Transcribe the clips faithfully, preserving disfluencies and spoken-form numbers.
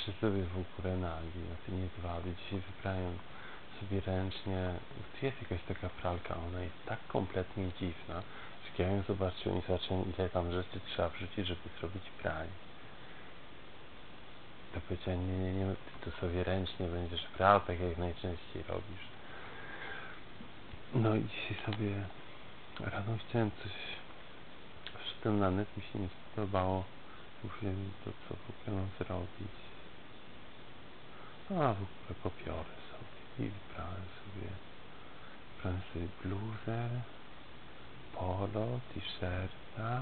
Leży sobie w ogóle nagi na tym jedwabie. Dzisiaj wyprałem sobie ręcznie. Tu jest jakaś taka pralka, ona jest tak kompletnie dziwna, że jak ja ją zobaczyłem i zobaczyłem, ile tam rzeczy trzeba wrzucić, żeby zrobić pranie. To powiedziałem, nie, nie, nie, ty tu sobie ręcznie będziesz prał, tak jak najczęściej robisz. No i dzisiaj sobie rano chciałem coś, wszedłem na net, mi się nie spodobało. Mówię, to co w ogóle mam zrobić? A w ogóle popiorę sobie i wybrałem sobie, wybrałem sobie bluzę, polo, t-shirta,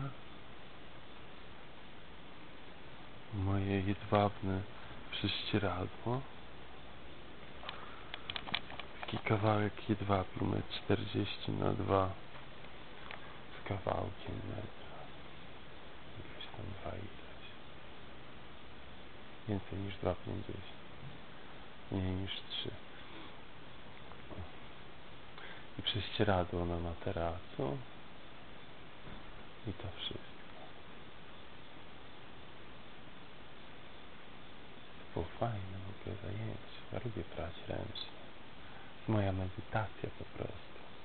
moje jedwabne prześcieradło, taki kawałek jedwabiu, metr czterdzieści na dwa z kawałkiem metra, jakieś tam dwa ileś, więcej niż dwa pięćdziesiąt, mniej niż trzy. I prześcieradło na materacu i to wszystko. To było fajne w ogóle zajęcie. Ja lubię prać ręcznie. To moja medytacja po prostu.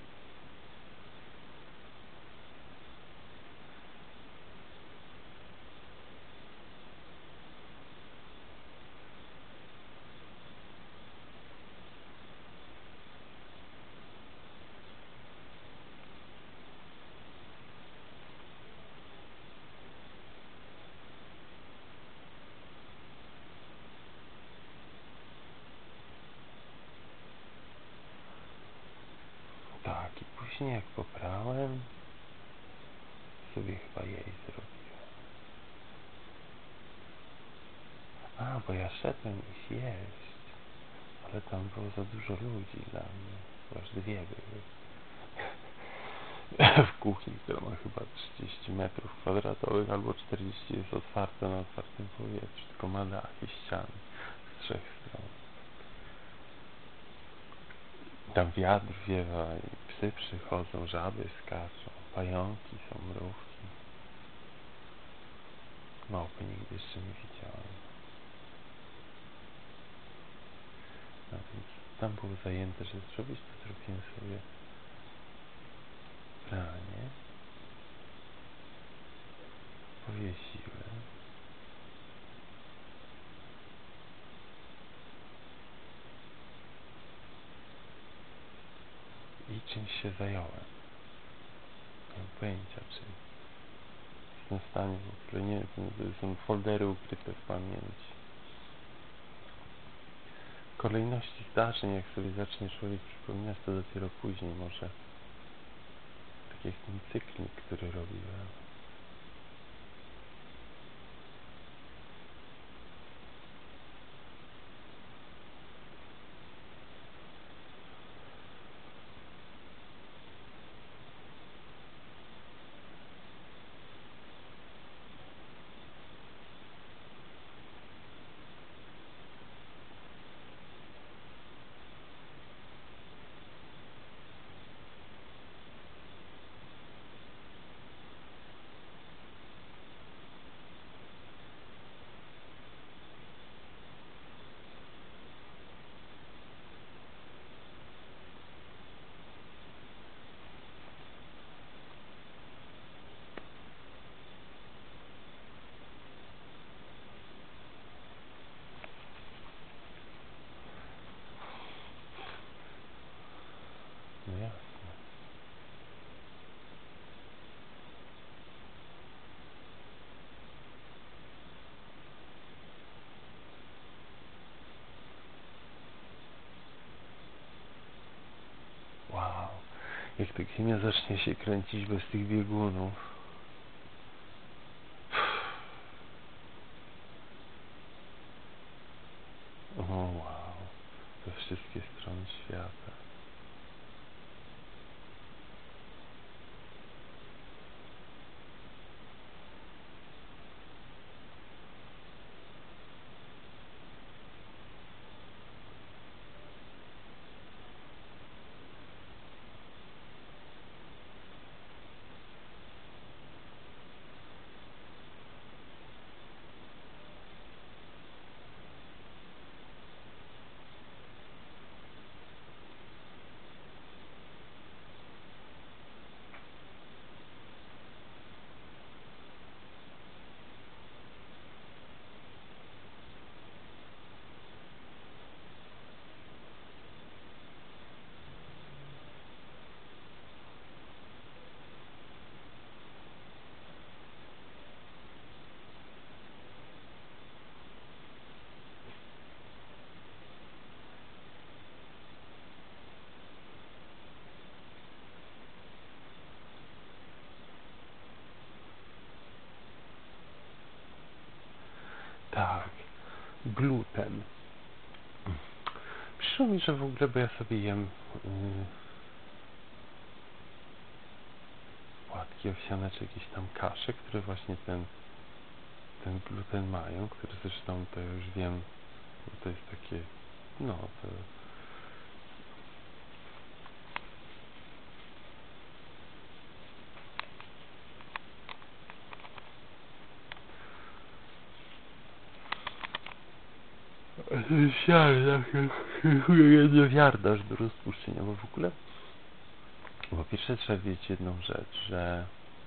Tak, i później jak poprałem, sobie chyba jej zrobiłem. A, bo ja szedłem ich jeść, ale tam było za dużo ludzi dla mnie, bo aż dwie były. W kuchni, która ma chyba trzydzieści metrów kwadratowych, albo czterdzieści, jest otwarta na otwartym powietrzu, tylko ma dach i ściany z trzech stron. Tam wiatr wiewa i psy przychodzą, żaby skaczą, pająki są, mrówki. Małpy nigdy jeszcze nie widziałem. No więc tam było zajęte, że zrobić, to zrobiłem sobie pranie. Powiesiłem. I czymś się zająłem. Nie mam pojęcia czym. Jestem w stanie w ogóle, nie wiem, są foldery ukryte w pamięci. Kolejności zdarzeń, jak sobie zacznie człowiek przypominać, to dopiero później może. Tak jak ten cyklik, który robiłem. No jasne. Wow. Jak ta ziemia zacznie się kręcić bez tych biegunów. O wow. We wszystkie strony świata. gluten. Przyszło mi, że w ogóle, bo ja sobie jem yy, płatki owsiane, czy jakieś tam kasze, które właśnie ten ten gluten mają, które zresztą to już wiem, bo to jest takie, no to jednowiarda aż do rozpuszczenia, bo w ogóle po pierwsze trzeba wiedzieć jedną rzecz, że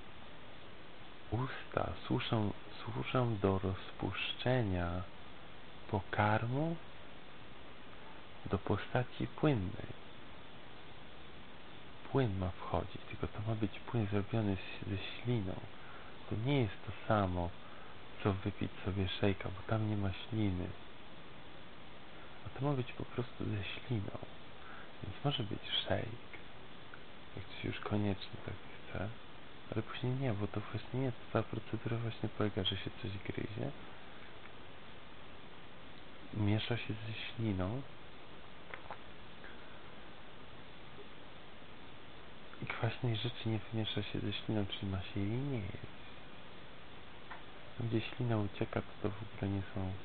usta służą, służą do rozpuszczenia pokarmu do postaci płynnej. Płyn ma wchodzić, tylko to ma być płyn zrobiony ze śliną. To nie jest to samo, co wypić sobie szejka, bo tam nie ma śliny. A to ma być po prostu ze śliną. Więc może być szejk, jak ktoś już koniecznie tak chce, ale później nie, bo to właśnie nie, to ta procedura właśnie polega, że się coś gryzie, miesza się ze śliną i kwaśnej rzeczy nie wymiesza się ze śliną, czyli ma się jej nie jeść. Tam, gdzie ślina ucieka, to to w ogóle nie są...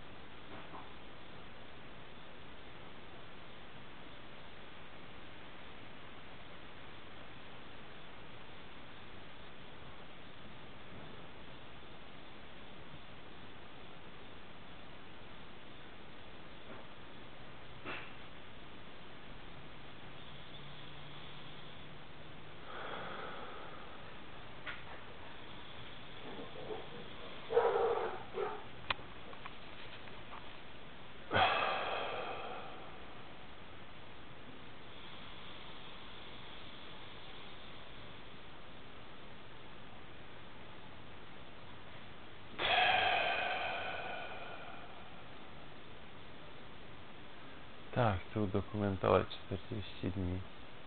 Tak, chcę udokumentować czterdzieści dni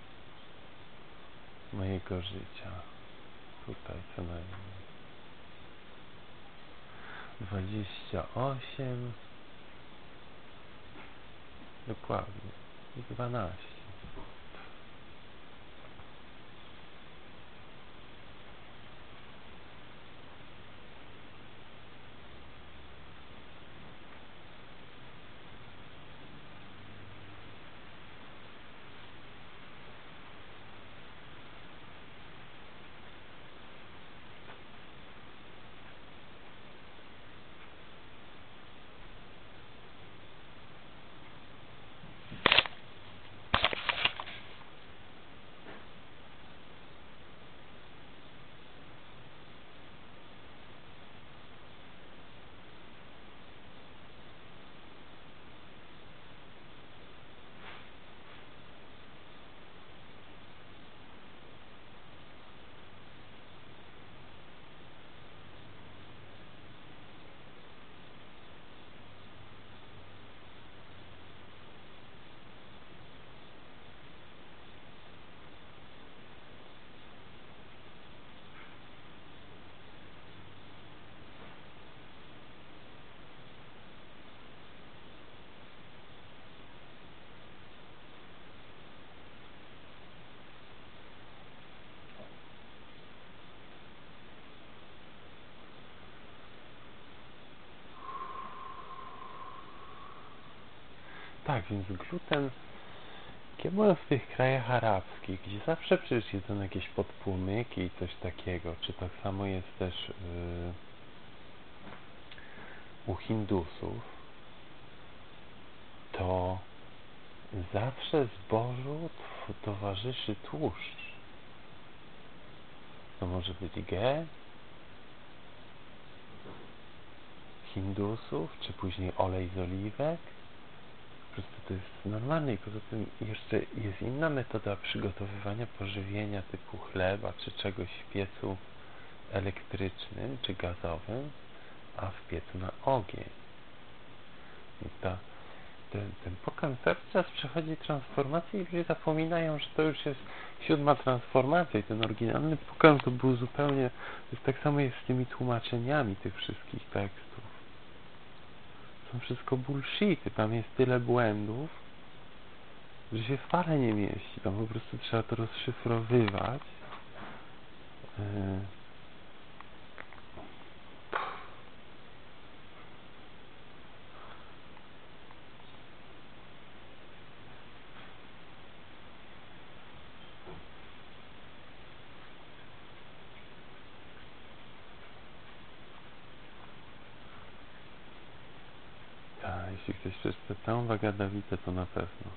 mojego życia. Tutaj co najmniej. dwadzieścia osiem. Dokładnie. I dwanaście. Tak, więc gluten, jak ja byłem w tych krajach arabskich, gdzie zawsze przecież jedzą jakieś podpłomyki i coś takiego, czy tak samo jest też yy, u Hindusów, to zawsze zbożu towarzyszy tłuszcz. To może być ge Hindusów, czy później olej z oliwek. Po prostu to jest normalne i poza tym jeszcze jest inna metoda przygotowywania pożywienia typu chleba czy czegoś w piecu elektrycznym czy gazowym, a w piecu na ogień. I ta, ten, ten pokarm cały czas przechodzi transformację i ludzie zapominają, że to już jest siódma transformacja i ten oryginalny pokarm to był zupełnie, to jest tak samo jest z tymi tłumaczeniami tych wszystkich tekstów. są wszystko bullshity, tam jest tyle błędów, że się wcale nie mieści, tam po prostu trzeba to rozszyfrowywać. Yy. Tak, jeśli ktoś przeczyta całą Bhagavad-gitę, to na pewno.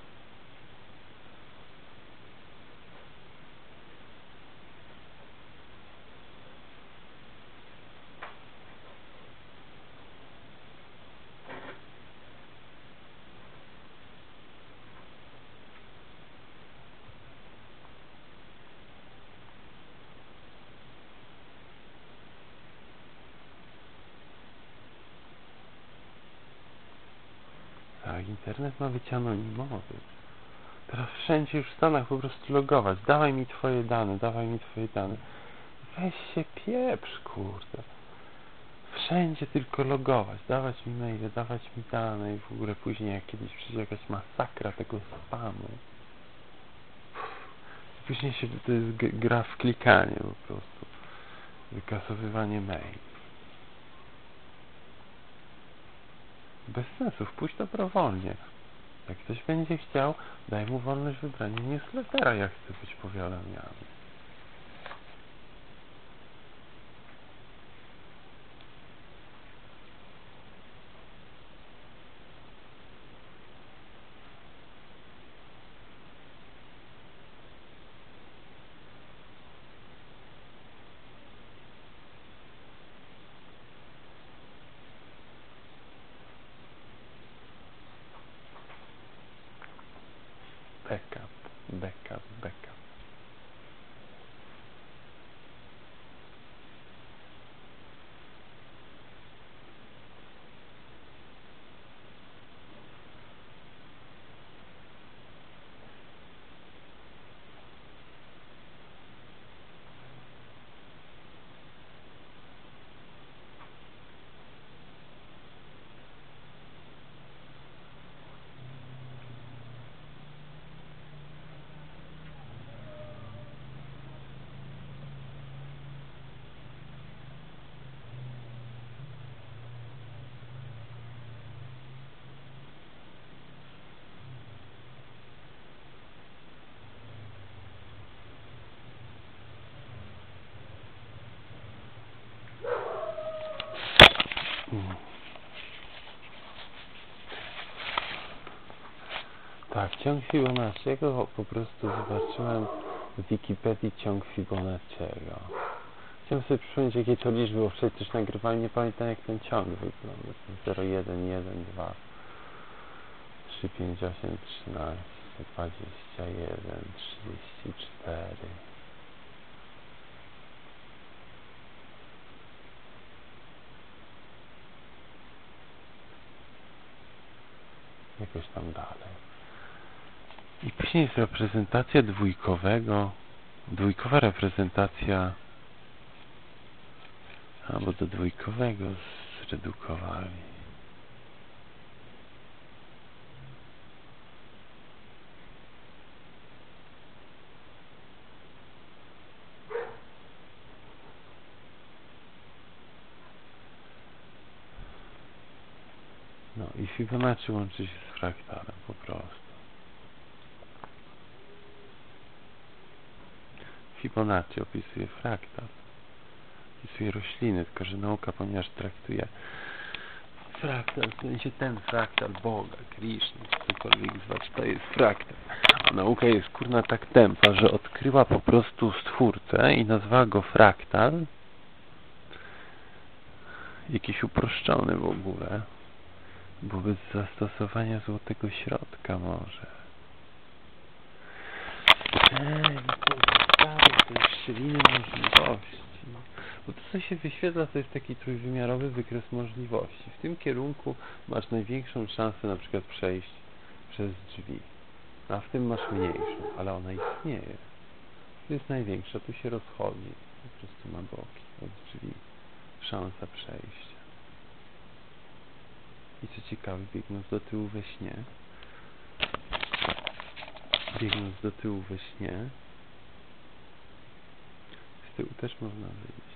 Tak, internet ma być anonimowy. Teraz wszędzie już w Stanach po prostu logować. Dawaj mi twoje dane, dawaj mi twoje dane. Weź się pieprz, kurde. Wszędzie tylko logować, dawać mi maile, dawać mi dane i w ogóle później jak kiedyś przyjdzie jakaś masakra tego spamu. Później się, to jest gra w klikanie po prostu. Wykasowywanie maili. Bez sensu, wpuść dobrowolnie. Jak ktoś będzie chciał, daj mu wolność wybrania newslettera, jak chce być powiadomiony. Backup, backup, backup. Hmm. Tak, ciąg Fibonacciego po prostu zobaczyłem w Wikipedii ciąg Fibonacciego. Chciałem sobie przypomnieć, jakie to liczby, bo przecież nagrywałem, nie pamiętam jak ten ciąg wygląda. zero, jeden, jeden, dwa, trzy, pięć, osiem, trzynaście, dwadzieścia jeden, trzydzieści cztery. Jakoś tam dalej. I później jest reprezentacja dwójkowego, dwójkowa reprezentacja, albo do dwójkowego zredukowali. No i Fibonacci łączy się z fraktalem po prostu. Fibonacci opisuje fraktal. Opisuje rośliny, tylko że nauka, ponieważ traktuje fraktal, w sensie ten fraktal Boga, Krishna, cokolwiek zwać, to jest fraktal. A nauka jest kurna tak tępa, że odkryła po prostu stwórcę i nazwała go fraktal. Jakiś uproszczony w ogóle. Bo bez zastosowania złotego środka może. Eee, to jest to jest szczeliny możliwości. Bo to, co się wyświetla, to jest taki trójwymiarowy wykres możliwości. W tym kierunku masz największą szansę na przykład przejść przez drzwi. A w tym masz mniejszą, ale ona istnieje. To jest największa, tu się rozchodzi. Po prostu ma boki od drzwi. Szansa przejścia. I co ciekawe, biegnąc do tyłu we śnie, biegnąc do tyłu we śnie, z tyłu też można wyjść.